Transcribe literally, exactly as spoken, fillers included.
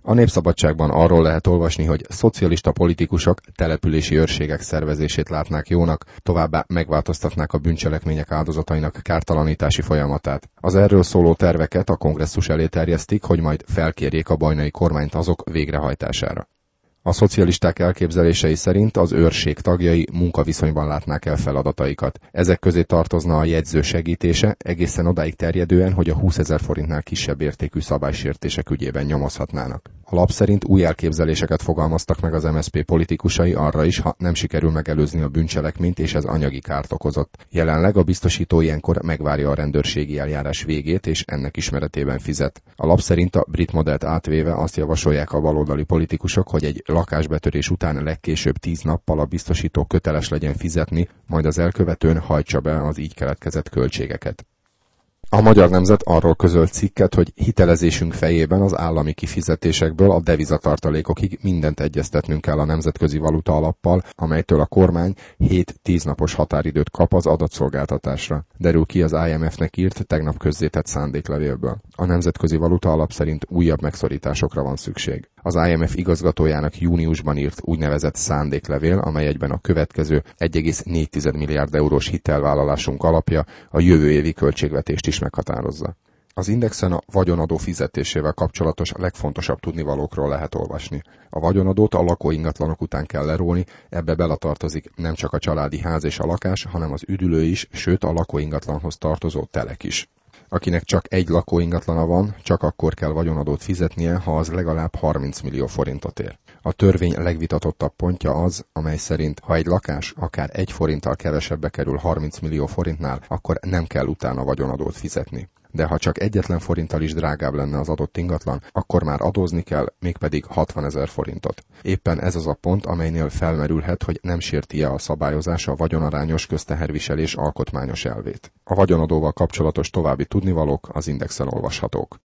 A Népszabadságban arról lehet olvasni, hogy szocialista politikusok települési őrségek szervezését látnák jónak, továbbá megváltoztatnák a bűncselekmények áldozatainak kártalanítási folyamatát. Az erről szóló terveket a kongresszus elé terjesztik, hogy majd felkérjék a bajnai kormányt azok végrehajtására. A szocialisták elképzelései szerint az őrség tagjai munkaviszonyban látnák el feladataikat. Ezek közé tartozna a jegyző segítése, egészen odáig terjedően, hogy a húszezer forintnál kisebb értékű szabálysértések ügyében nyomozhatnának. A lap szerint új elképzeléseket fogalmaztak meg az em es zé pé politikusai arra is, ha nem sikerül megelőzni a bűncselekményt, és ez anyagi kárt okozott. Jelenleg a biztosító ilyenkor megvárja a rendőrségi eljárás végét, és ennek ismeretében fizet. A lap szerint a brit modellt átvéve azt javasolják a baloldali politikusok, hogy egy lakásbetörés után legkésőbb tíz nappal a biztosító köteles legyen fizetni, majd az elkövetőn hajtsa be az így keletkezett költségeket. A Magyar Nemzet arról közölt cikket, hogy hitelezésünk fejében az állami kifizetésekből a devizatartalékokig mindent egyeztetnünk kell a Nemzetközi Valuta Alappal, amelytől a kormány hét-tíz napos határidőt kap az adatszolgáltatásra. Derül ki az i em ef-nek írt, tegnap közzétett szándéklevélből. A Nemzetközi Valuta Alap szerint újabb megszorításokra van szükség. Az i em ef igazgatójának júniusban írt úgynevezett szándéklevél, amely egyben a következő egy egész négy milliárd eurós hitelvállalásunk alapja, a jövő évi költségvetést is meghatározza. Az Indexen a vagyonadó fizetésével kapcsolatos legfontosabb tudnivalókról lehet olvasni. A vagyonadót a lakóingatlanok után kell lerólni, ebbe beletartozik nem csak a családi ház és a lakás, hanem az üdülő is, sőt a lakóingatlanhoz tartozó telek is. Akinek csak egy lakóingatlana van, csak akkor kell vagyonadót fizetnie, ha az legalább harminc millió forintot ér. A törvény legvitatottabb pontja az, amely szerint, ha egy lakás akár egy forinttal kevesebbe kerül harminc millió forintnál, akkor nem kell utána vagyonadót fizetni. De ha csak egyetlen forinttal is drágább lenne az adott ingatlan, akkor már adózni kell, mégpedig hatvanezer forintot. Éppen ez az a pont, amelynél felmerülhet, hogy nem sérti-e a szabályozás a vagyonarányos közteherviselés alkotmányos elvét. A vagyonadóval kapcsolatos további tudnivalók az Indexen olvashatók.